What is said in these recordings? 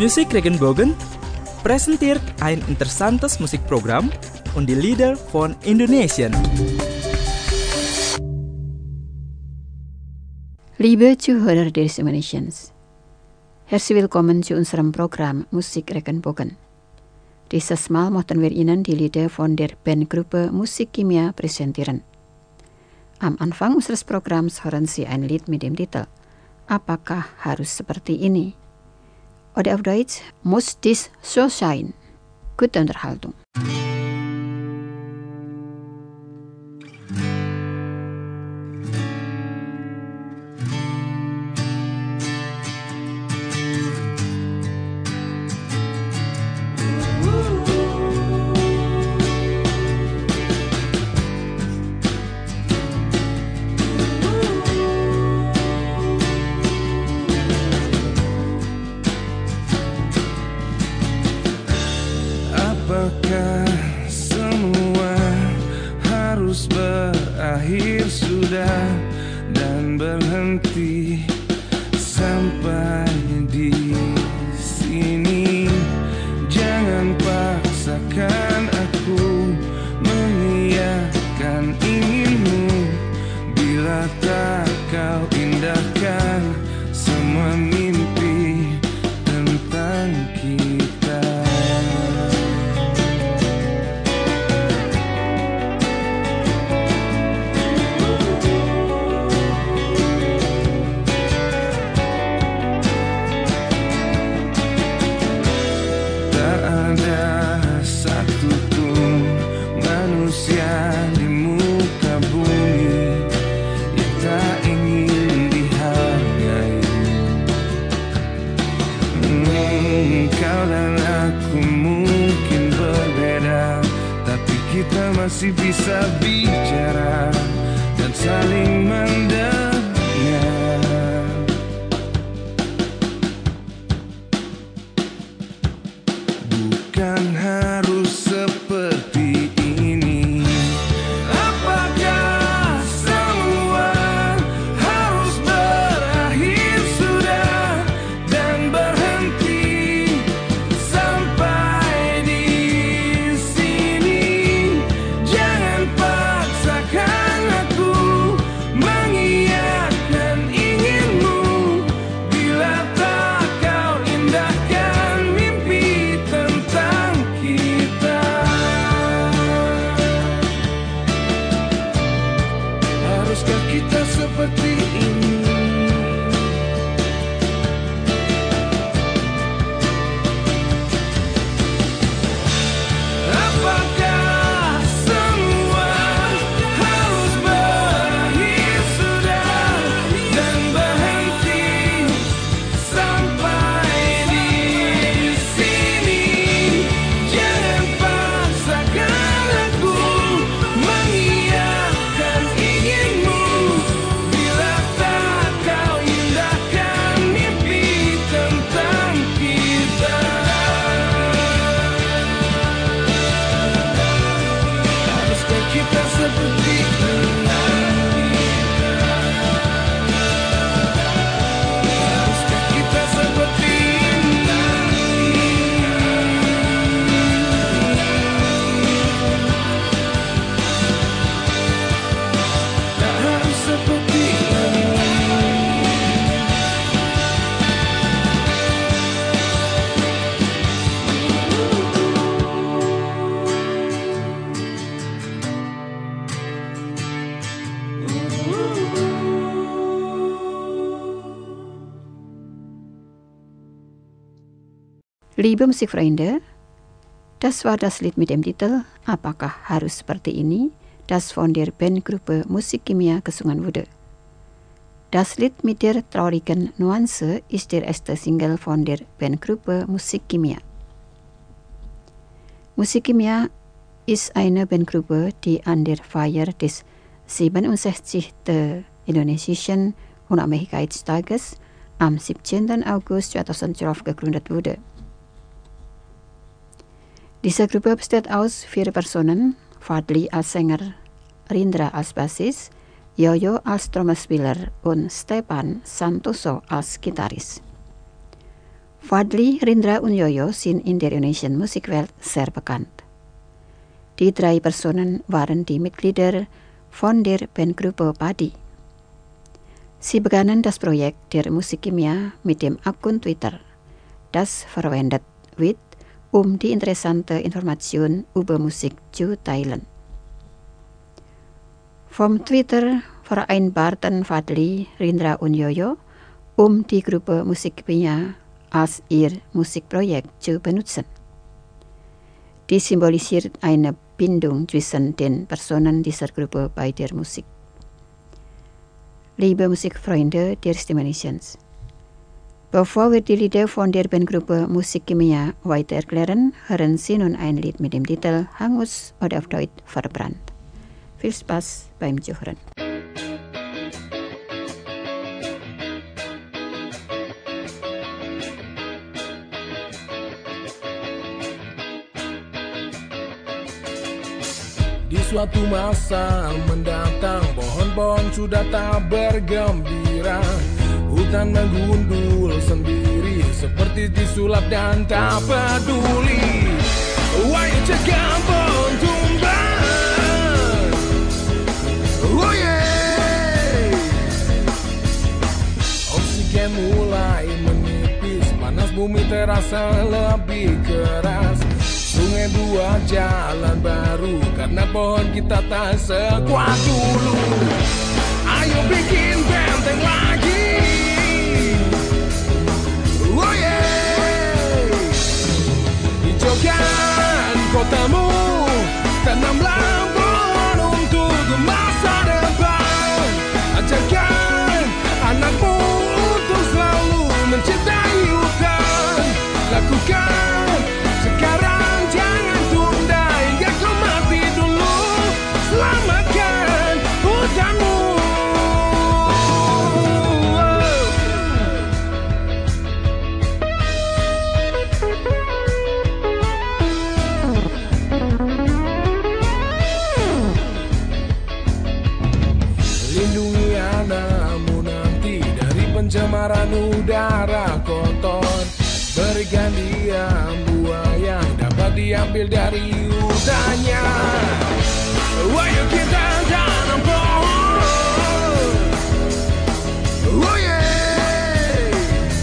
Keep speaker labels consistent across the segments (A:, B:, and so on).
A: Musik Regenbogen presenteert ein interessantes Musikprogramm und die Lieder von Indonesien.
B: Liebe Zuhörer des Indonesiens, herzlich willkommen zu unserem Programm Musik Regenbogen. Dieses Mal möchten wir Ihnen die Lieder von der Bandgruppe Musik Kimia präsentieren. Am Anfang unseres Programms hören Sie ein Lied mit dem Titel Apakah Harus Seperti Ini? Oder auf Deutsch, Muss dies so sein? Gute Unterhaltung.
C: Apakah semua harus berakhir sudah dan berhenti sampai di sini? Jangan paksakan aku mengiyakan inginmu bila tak kau indahkan semua mimpi tentang kita. Di muka bumi yang tak ingin dihargai. Kau dan aku mungkin berbeda, tapi kita masih bisa bicara dan saling mendengar. Bukan harus seperti ini. Apakah semua harus berakhir sudah dan berhenti sampai di sini? Jangan paksakan aku mengiyakan inginmu bila tak kau indahkan mimpi tentang kita. Haruskah kita seperti ini? Apakah semua harus berakhir sudah dan berhenti sampai di sini? Jangan paksakan aku mengiyakan inginmu bila tak kau indahkan mimpi tentang kita. Haruskah kita seperti ini? Haruskah kita seperti ini? Tak harus seperti ini.
B: Liebe Musikfreunde, das war das Lied mit dem Titel Apakah Harus Seperti Ini, das von der Bandgruppe Musik Kimia gesungen wurde. Das Lied mit der traurigen Nuance ist der erste Single von der Bandgruppe Musik Kimia. Musik Kimia ist eine Bandgruppe, die an der Feier des 67. Indonesischen Unabhängigkeitstages am 17. August 2012 gegründet wurde. Diese Gruppe besteht aus 4 Personen: Fadli als Sänger, Rindra als Bassist, Yoyo als Trommelspieler und Stefan Santoso als Gitarrist. Fadli Rindra Unjoyo sin in der Indonesian Musikwelt sehr bekannt. Die 3 Personen waren die Mitglieder von der Bandgruppe Padi. Sie begannen das Projekt der Musikkimia mit dem Akun Twitter, das verwendet wird, die interessante Information über Musik zu teilen. Vom Twitter vereinbarten Fadli Rindra Unjoyo, die Gruppe Musikkimia als ihr Musikprojekt zu benutzen. Die symbolisiert eine Bindung zwischen den Personen dieser Gruppe bei der Musik. Liebe Musikfreunde der Stimme Nations, bevor wir die Lieder von der Bandgruppe Musikkimia weiter erklären, hören Sie nun ein Lied mit dem Titel Hangus oder auf Deutsch Verbrannt. Viel Spaß beim Zuhören.
C: Di suatu masa mendatang, pohon-pohon sudah tak bergembira. Hutan menggundul sendiri, seperti disulap dan tak peduli. Wahyu cegah pohon tumbang. Oh yeah. Oksigen mulai menipis, panas bumi terasa lebih keras. Sungai buat jalan baru, karena pohon kita tak sekuat dulu. Ayo bikin benteng lagi. Oh yeah. Hijaukan kotamu, tanamlah pohon untuk masa depan. Ajarkan anakmu untuk selalu mencintai hutan. Lakukan sekarang. Selamatkan hutanmu. Lindungi anakmu nanti dari pencemaran udara kotor. Berikan dia buah yang dapat diambil dari hutannya. Ayo kita tanam pohon. Oh yeah.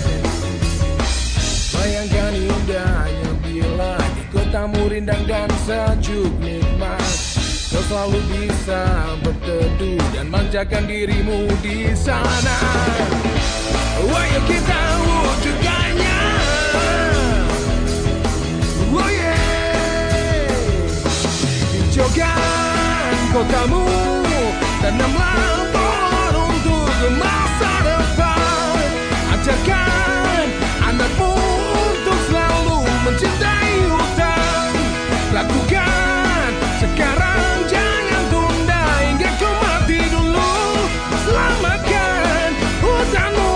C: Bayangkan indahnya bila di kotamu rindang dan sejuk nikmat. Kau selalu bisa berteduh dan manjakan dirimu di sana. Ayo kita wujudkannya. Oh yeah. Hijaukan kotamu, tanamlah pohon untuk masa depan. Ajarkan anakmu untuk selalu mencintai hutan. Lakukan sekarang, jangan tunda hingga kau mati dulu. Selamatkan hutanmu.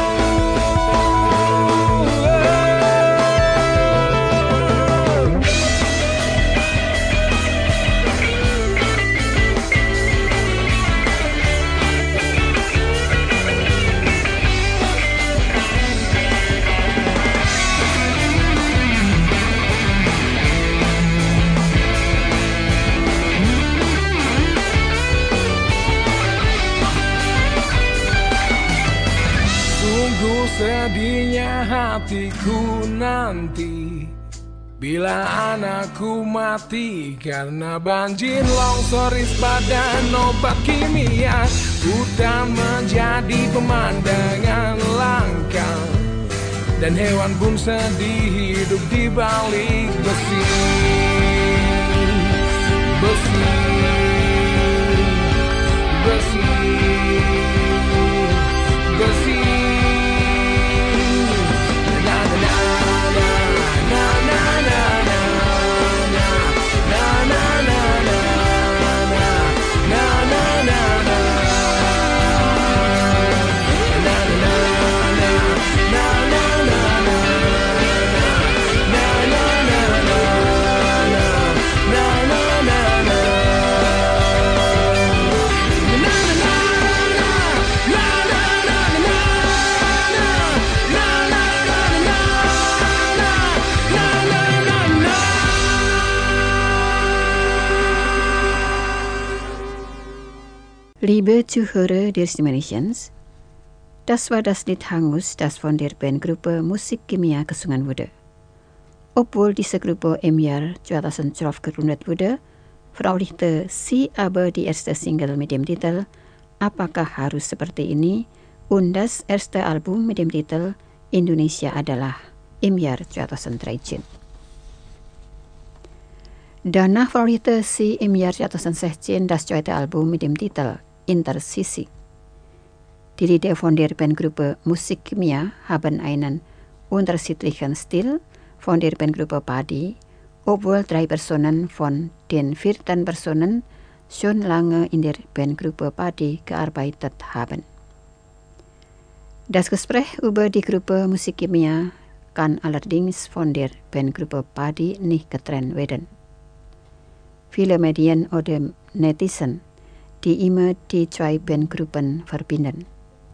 C: Sedihnya hatiku nanti bila anakku mati karena banjir, longsor, ispa dan obat kimia. Hutan menjadi pemandangan langka dan hewan pun sedih hidup di balik besi. Besi, besi, besi.
B: Liebe Zuhörer der Stimulations, das war das Lied Hangus, das von der Bandgruppe Musik Kimia gesungen wurde. Obwohl diese Gruppe im Jahr 2012 gegründet wurde, veröffentlichte sie aber die erste Single mit dem Titel Apakah Harus Seperti Ini und das erste Album mit dem Titel Indonesia Adalah im Jahr 2013. Danach veröffentlichte sie im Jahr 2016 das zweite Album mit dem Titel Intersisi. Die Lieder von der Bandgruppe Musik Kimia haben einen unterschiedlichen Stil von der Bandgruppe Padi, obwohl 3 Personen von den 14 Personen schon lange in der Bandgruppe Padi gearbeitet haben. Das Gespräch über die Gruppe Musik Kimia kann allerdings von der Bandgruppe Padi nicht getrennt werden. Viele Medien oder Netizen, die immer die 2 Bandgruppen verbinden.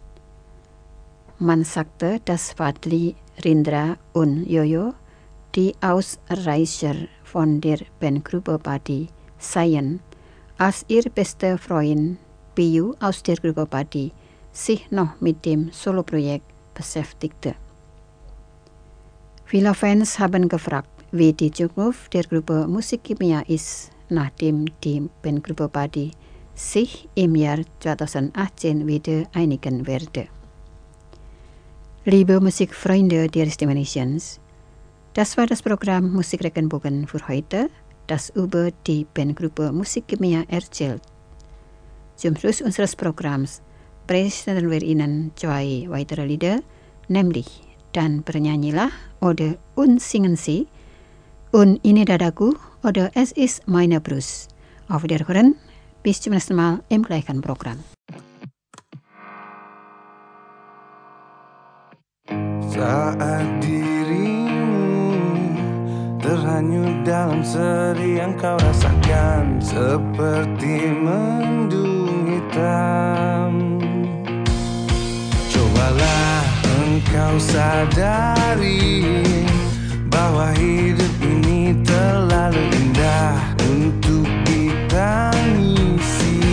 B: Man sagte, dass Fadli, Rindra und Yoyo, die Ausreißer von der Bandgruppe Padi, seien, als ihr bester Freund Piyu aus der Gruppe Padi sich noch mit dem Soloprojekt beschäftigte. Viele Fans haben gefragt, wie die Zukunft der Gruppe Musik Kimia ist, nachdem die Bandgruppe Padi sich im Jahr 2018 wieder einigen werde. Liebe Musikfreunde der Stimulations, das war das Programm Musik Regenbogen für heute, das über die Bandgruppe Musik Kimia erzählt. Zum Schluss unseres Programms präsentieren wir Ihnen 2 weitere Lieder, nämlich Dan Bernyanyilah oder Und Singen Sie und Ini Dadaku oder Es ist meine Brust. Auf Wiederhören, bis zum nächsten Mal im gleichen Programm.
D: Saat dirimu terhanyut dalam sedih yang kau rasakan, seperti mendung hitam. Cobalah engkau sadari bahwa hidup ini terlalu indah untuk ditangisi.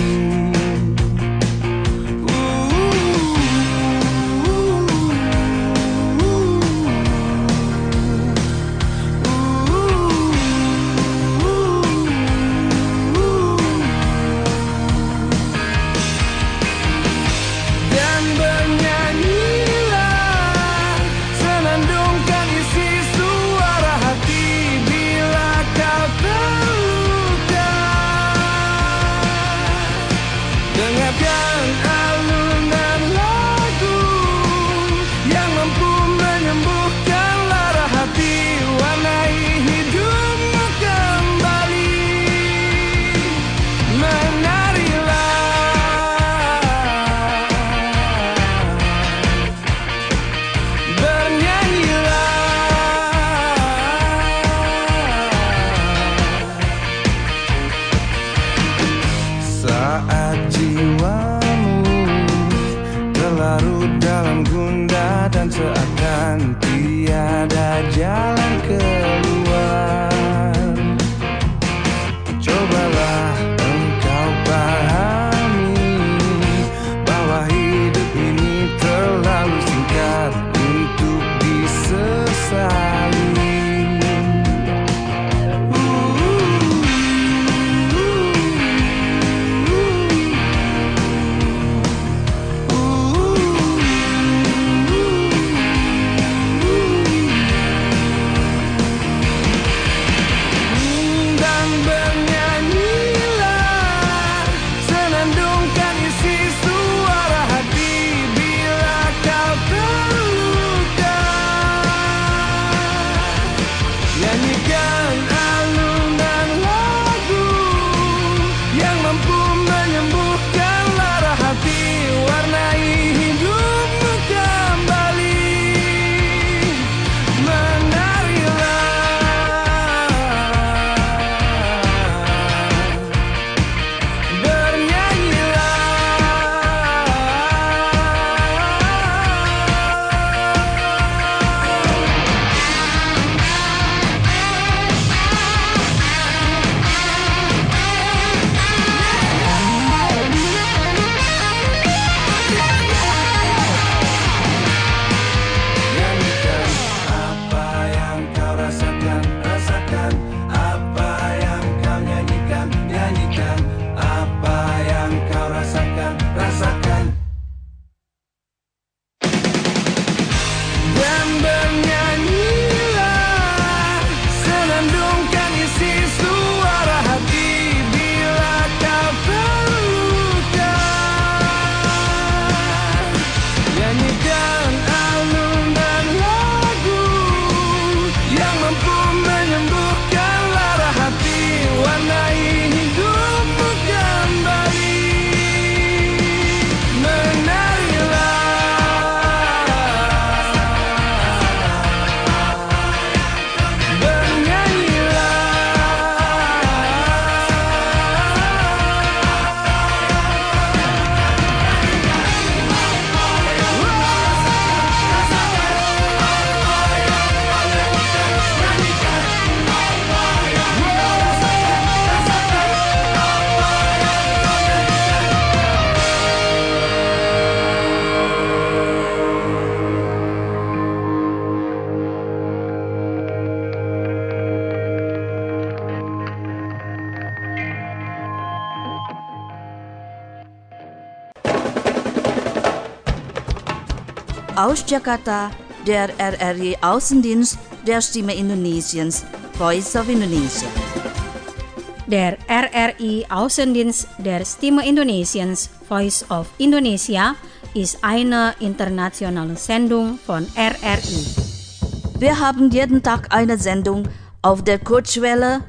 E: aus Jakarta, der RRI Außendienst der Stimme Indonesiens, Voice of Indonesia.
F: Der RRI Außendienst der Stimme Indonesiens, Voice of Indonesia, ist eine internationale Sendung von RRI.
E: Wir haben jeden Tag eine Sendung auf der Kurzwelle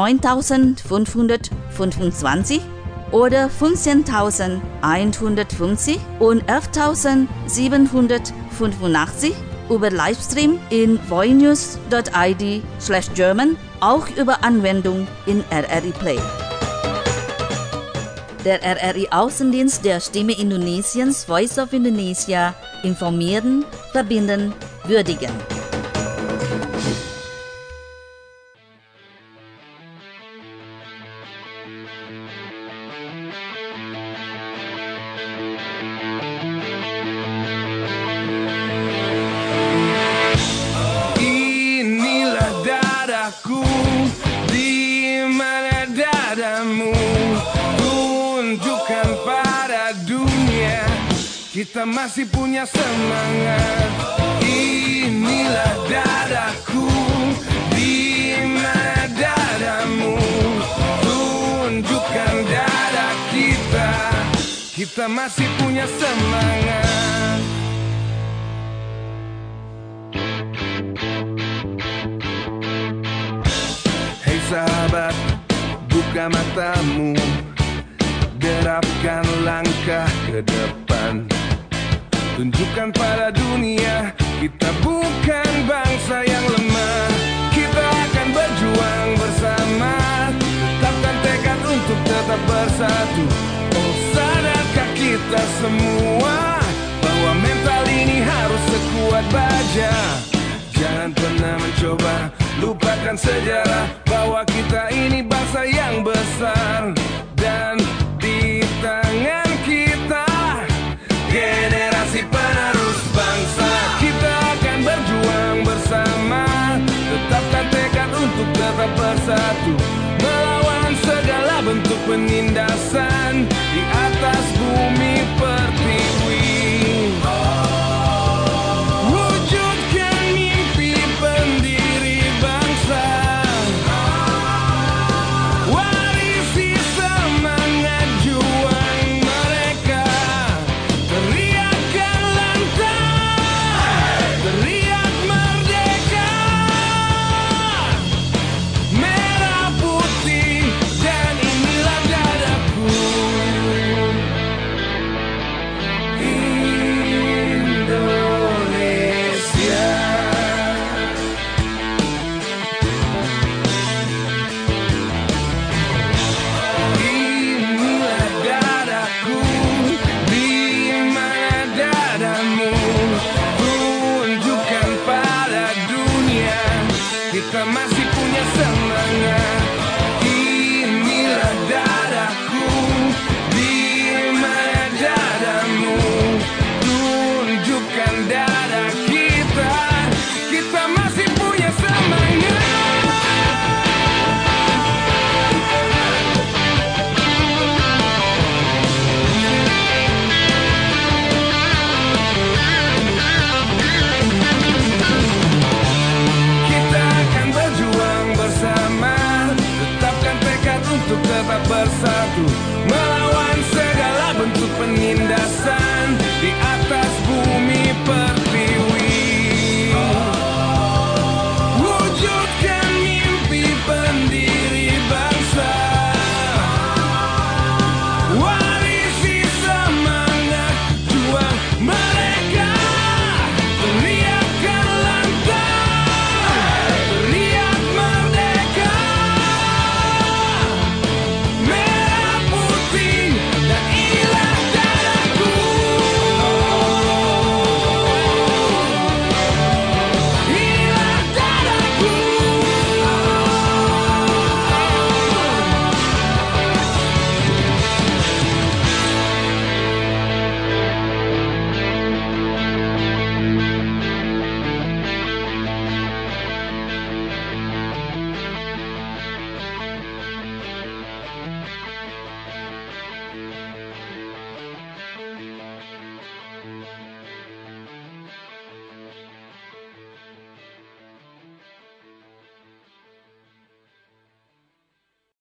E: 9525 oder 15.150 und 11.785 über Livestream in voinews.id/German, auch über Anwendung in RRI Play. Der RRI Außendienst der Stimme Indonesiens, Voice of Indonesia, informieren, verbinden, würdigen.
D: Kita masih punya semangat. Inilah dadaku, di mana dadamu? Tunjukkan dada kita. Kita masih punya semangat. Hei sahabat, buka matamu, derapkan langkah ke depan. Tunjukkan pada dunia, kita bukan bangsa yang lemah. Kita akan berjuang bersama, tetapkan tekad untuk tetap bersatu. Oh, sadarkah kita semua bahwa mental ini harus sekuat baja. Jangan pernah mencoba lupakan sejarah, bahwa kita ini bangsa yang besar. Dan di tangan kita generasi penerus bangsa. Kita akan berjuang bersama, tetapkan tekad untuk tetap bersatu, melawan segala bentuk penindasan di atas bumi pertiwi. Wujudkan mimpi pendiri bangsa, warisi semangat juang mereka. Teriakkan lantang, teriak merdeka. Merah putih dan inilah dadaku. Indonesia. Inilah dadaku, di mana dadamu? Tunjukkan pada dunia, kita masih